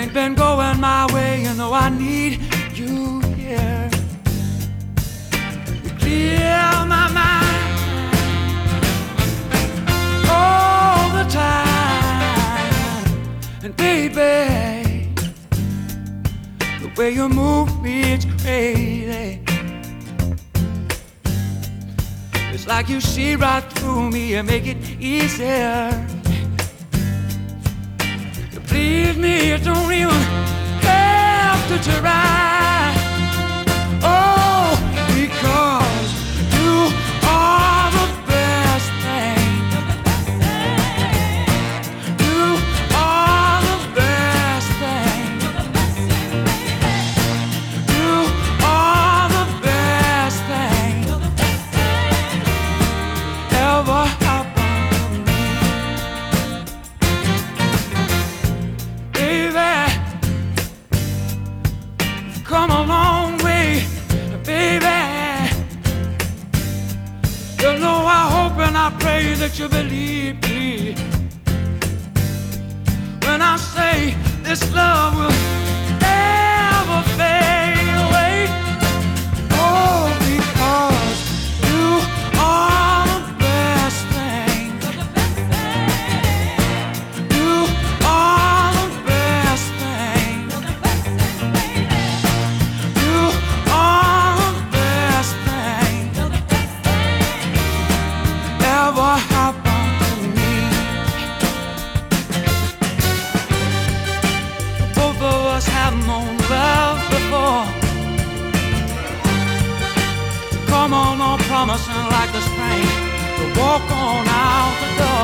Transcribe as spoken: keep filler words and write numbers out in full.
ain't been going my way, you know I need you here. You clear my mind all the time. And baby, the way you move me, it's crazy. It's like you see right through me and make it easier. You please me, you don't even have to try. Oh, because you are the best thing. You are the best thing. You are the best thing ever happened to me. Baby, come a long way, baby. You know I hope and I pray that you believe me when I say this love will never fade away. Oh, because you are the best thing. You are the best thing. You are the best thing ever happened to me. Both of us have known love before. Come on, on promising like the spring to walk on out the door.